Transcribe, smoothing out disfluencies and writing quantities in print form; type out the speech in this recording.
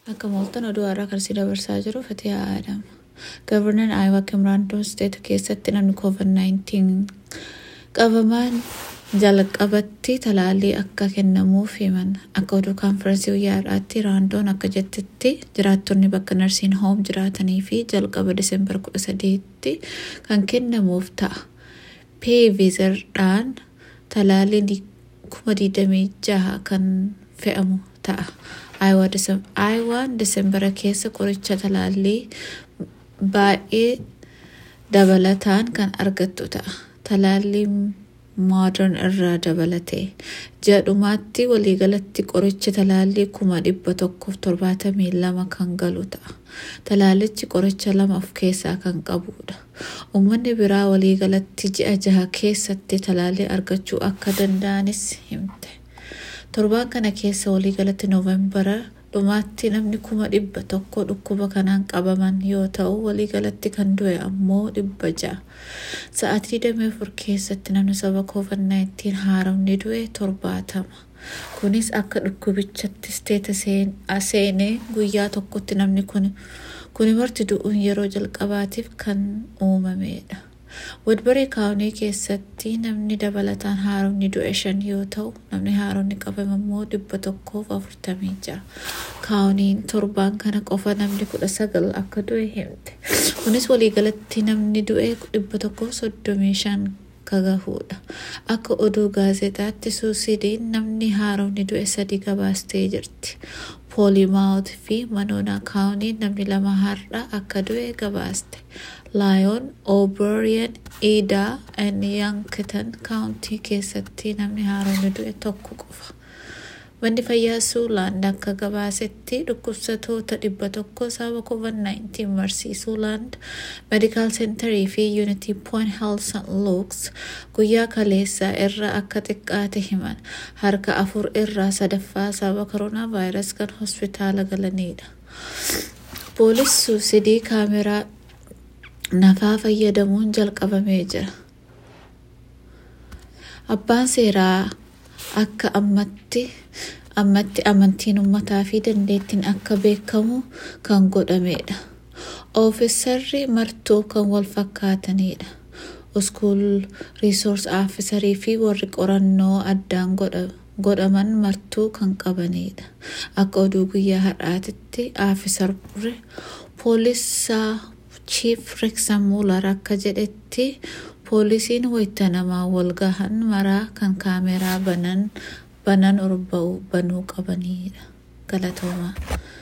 Akka mooltan oduu haaraa karsii dabarsaa jiru Fatihaa Adam. Governor Iowa Kim Randall State keessatti namni COVID-19 qabaman jalqabatti talaalii akka kennamuuf himan. Akka oduu kaanfirensii guyyaa har'aatti Raandoon akka jettetti jiraattonni bakka narsiin hoom jiraatanii fi jalqaba Diseembar 13tti kan kennamuuf ta'a. Pfizer-dhaan talaalii 26,000 kan fe'amu ta'a. Ayiwaan Diseembara keessa qoricha talaalii baay'ee dabalataan kan argattu ta'a. Talaalii Modern irraa dabalatee jedhumaatti waliigalatti qoricha talaalii 172 kan galu ta'a. Talaalichi qoricha 2 of keessaa kan qabudha. Uummanni biraa waliigalatti ji'a 6 keessatti talaalii argachuu akka danda'anis himte. Torbaan kana keessa waliigalatti Nooveembara dhumaatti namni 100,000 dhukkuba kanaan qabaman yoo ta'u waliigalatti kan du'e ammoo 600. Sa'aatii 24 keessatti namni sababa COVID-19 haaramni du'e 70. Kunis akka dhukkubichatti isteeta seenee guyyaa tokkotti namni kuni marti du'uun yeroo jalqabaatiif kan uumamedha. Woodbury County keessatti namni dabalataan haaromni du'e 5 yoo ta'u namni haaromni qabame immoo 146. Countiin torbaan kana qofa namni 19 akka du'e himte. Kunis waliigalatti namni du'e 135 kagahuudha. Akka oduu gaazexaatti Suusidiin namni haaromni du'e 3 gabaastee jirti. Poolimaawut fi Manoona County namni 2 har'a akka du'e gabaaste. Lyon, O'Brien, Ida, and Yankton County keessatti namni haaromni du'e 1 qofa. Manni fayyaa Suuland akka gabaasetti dhukkubsattoota 100 sababa COVID-19 marsii Suuland Medical Centerii fi Unity Point Health St. Luke's guyyaa kaleessaa irraa akka xiqqaate himan. Harka 4 irraa 3 sababa coronavirus kan hospitaala galanidha. Poolis Suusidii kaameraa nafaa fayyadamuun jalqabamee jira. Abbaan seeraa akka ammatti amantiin uummataa fi dandeettiin akka beekamu kan godhamedha. Oofisarri martuu kan wal fakkaatanidha. School Resource Officerii fi warri qorannoo addaan godhaman martuu kan qabanidha. Akka oduu guyyaa har'aatitti oofisarri poolisaa Chief Rexam Mueller akka jedhetti poolisiin wayita namaa wal gahan maraa kan kaameraa banan banuu qabanidha. Galatoomaa.